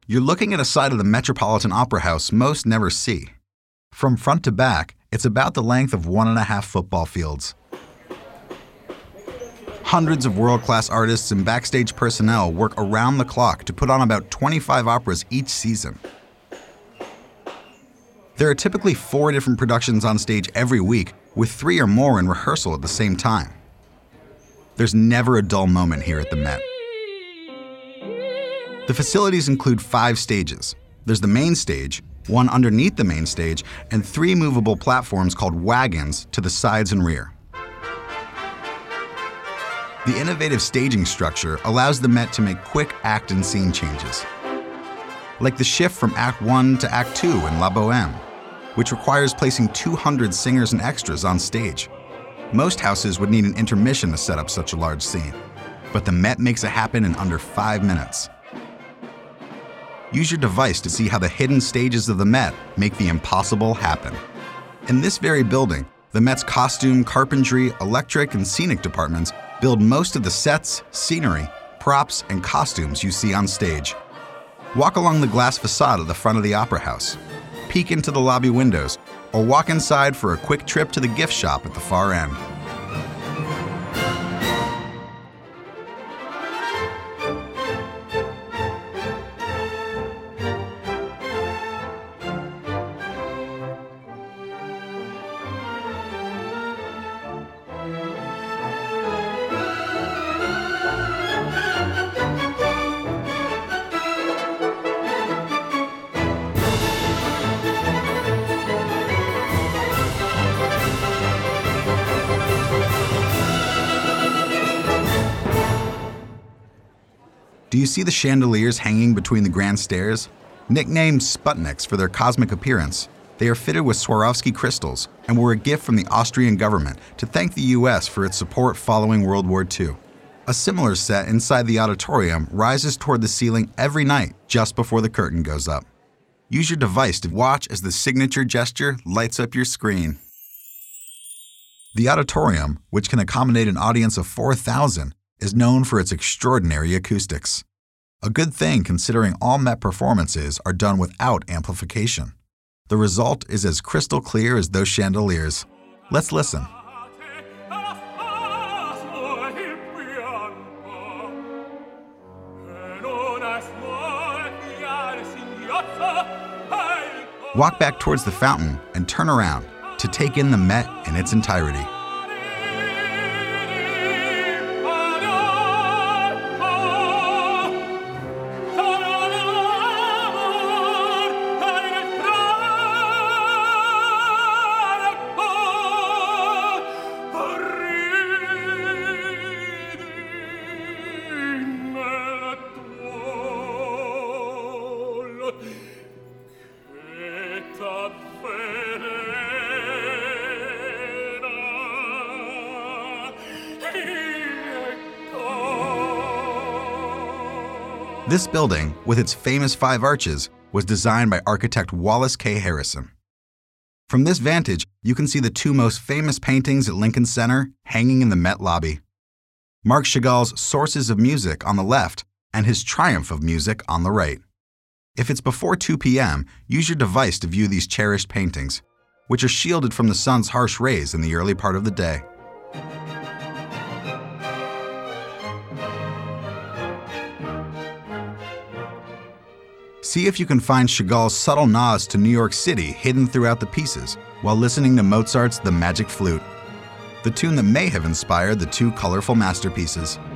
You're looking at a side of the Metropolitan Opera House most never see. From front to back, it's about the length of 1.5 football fields. Hundreds of world-class artists and backstage personnel work around the clock to put on about 25 operas each season. There are typically 4 different productions on stage every week, with 3 or more in rehearsal at the same time. There's never a dull moment here at the Met. The facilities include 5 stages. There's the main stage, one underneath the main stage, and 3 movable platforms called wagons to the sides and rear. The innovative staging structure allows the Met to make quick act and scene changes, like the shift from Act 1 to Act 2 in La Bohème, which requires placing 200 singers and extras on stage. Most houses would need an intermission to set up such a large scene, but the Met makes it happen in under 5 minutes. Use your device to see how the hidden stages of the Met make the impossible happen. In this very building, the Met's costume, carpentry, electric, and scenic departments build most of the sets, scenery, props, and costumes you see on stage. Walk along the glass facade at the front of the Opera House, peek into the lobby windows, or walk inside for a quick trip to the gift shop at the far end. Do you see the chandeliers hanging between the grand stairs? Nicknamed Sputniks for their cosmic appearance, they are fitted with Swarovski crystals and were a gift from the Austrian government to thank the US for its support following World War II. A similar set inside the auditorium rises toward the ceiling every night just before the curtain goes up. Use your device to watch as the signature gesture lights up your screen. The auditorium, which can accommodate an audience of 4,000, is known for its extraordinary acoustics. A good thing considering all Met performances are done without amplification. The result is as crystal clear as those chandeliers. Let's listen. Walk back towards the fountain and turn around to take in the Met in its entirety. This building, with its famous 5 arches, was designed by architect Wallace K. Harrison. From this vantage, you can see the 2 most famous paintings at Lincoln Center hanging in the Met lobby. Marc Chagall's Sources of Music on the left and his Triumph of Music on the right. If it's before 2 p.m., use your device to view these cherished paintings, which are shielded from the sun's harsh rays in the early part of the day. See if you can find Chagall's subtle nods to New York City hidden throughout the pieces while listening to Mozart's The Magic Flute, the tune that may have inspired the 2 colorful masterpieces.